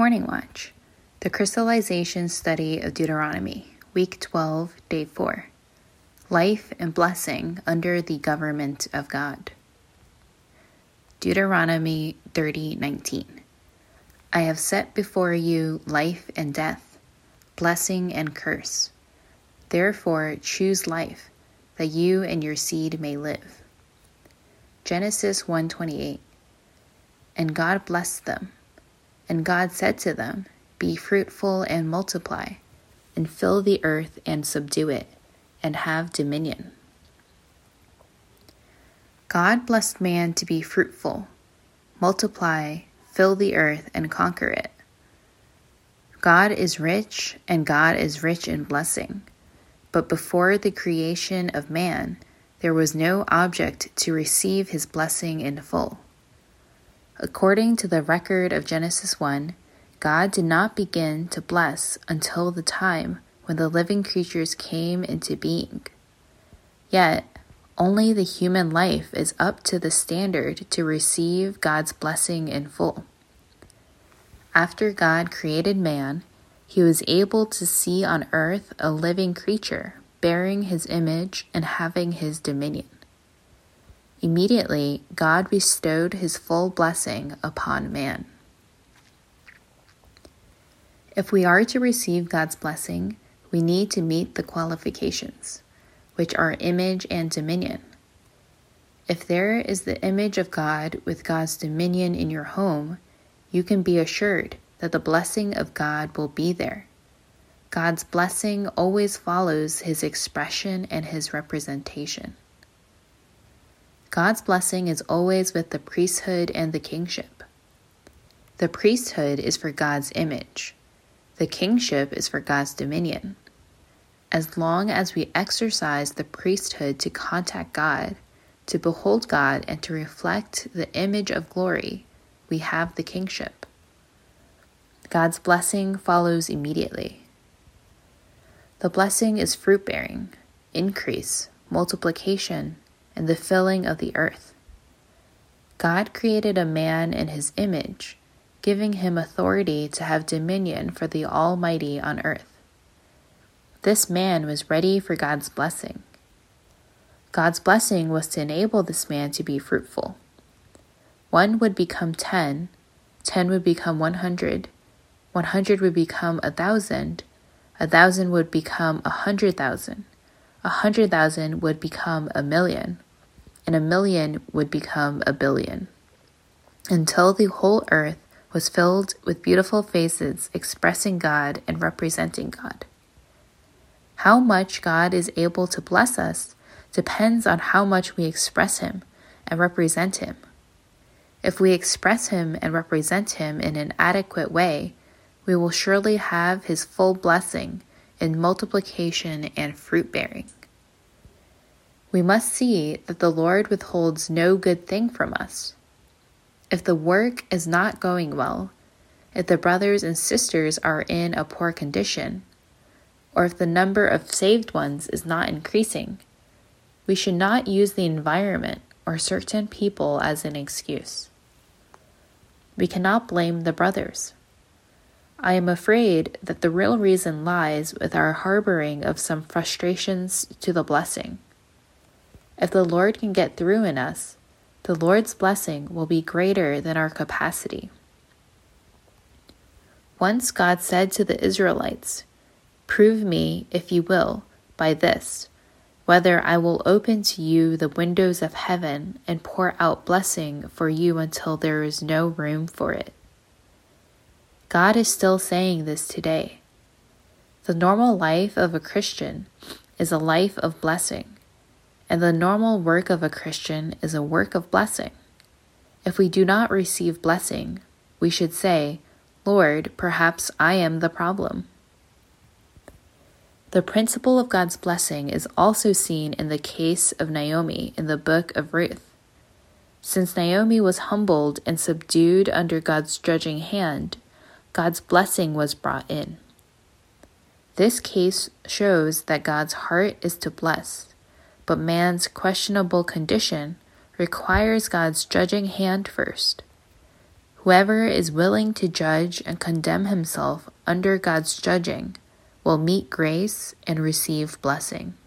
Morning Watch, the Crystallization Study of Deuteronomy, Week 12, Day 4. Life and Blessing Under the Government of God. Deuteronomy 30:19. I have set before you life and death, blessing and curse. Therefore choose life, that you and your seed may live. Genesis 1:28. And God blessed them. And God said to them, Be fruitful and multiply, and fill the earth and subdue it, and have dominion. God blessed man to be fruitful, multiply, fill the earth, and conquer it. God is rich, and God is rich in blessing. But before the creation of man, there was no object to receive his blessing in full. According to the record of Genesis 1, God did not begin to bless until the time when the living creatures came into being. Yet, only the human life is up to the standard to receive God's blessing in full. After God created man, he was able to see on earth a living creature bearing his image and having his dominion. Immediately, God bestowed his full blessing upon man. If we are to receive God's blessing, we need to meet the qualifications, which are image and dominion. If there is the image of God with God's dominion in your home, you can be assured that the blessing of God will be there. God's blessing always follows his expression and his representation. God's blessing is always with the priesthood and the kingship. The priesthood is for God's image. The kingship is for God's dominion. As long as we exercise the priesthood to contact God, to behold God, and to reflect the image of glory, we have the kingship. God's blessing follows immediately. The blessing is fruit-bearing, increase, multiplication, and the filling of the earth. God created a man in his image, giving him authority to have dominion for the Almighty on earth. This man was ready for God's blessing. God's blessing was to enable this man to be fruitful. 1 would become 10, 10 would become 100, 100 would become 1,000, 1,000 would become 100,000, 100,000 would become 1,000,000, and 1,000,000 would become 1,000,000,000, until the whole earth was filled with beautiful faces expressing God and representing God. How much God is able to bless us depends on how much we express him and represent him. If we express him and represent him in an adequate way, we will surely have his full blessing in multiplication and fruit-bearing. We must see that the Lord withholds no good thing from us. If the work is not going well, if the brothers and sisters are in a poor condition, or if the number of saved ones is not increasing, we should not use the environment or certain people as an excuse. We cannot blame the brothers. I am afraid that the real reason lies with our harboring of some frustrations to the blessing. If the Lord can get through in us, the Lord's blessing will be greater than our capacity. Once God said to the Israelites, Prove me, if you will, by this, whether I will open to you the windows of heaven and pour out blessing for you until there is no room for it. God is still saying this today. The normal life of a Christian is a life of blessing, and the normal work of a Christian is a work of blessing. If we do not receive blessing, we should say, Lord, perhaps I am the problem. The principle of God's blessing is also seen in the case of Naomi in the book of Ruth. Since Naomi was humbled and subdued under God's judging hand, God's blessing was brought in. This case shows that God's heart is to bless, but man's questionable condition requires God's judging hand first. Whoever is willing to judge and condemn himself under God's judging will meet grace and receive blessing.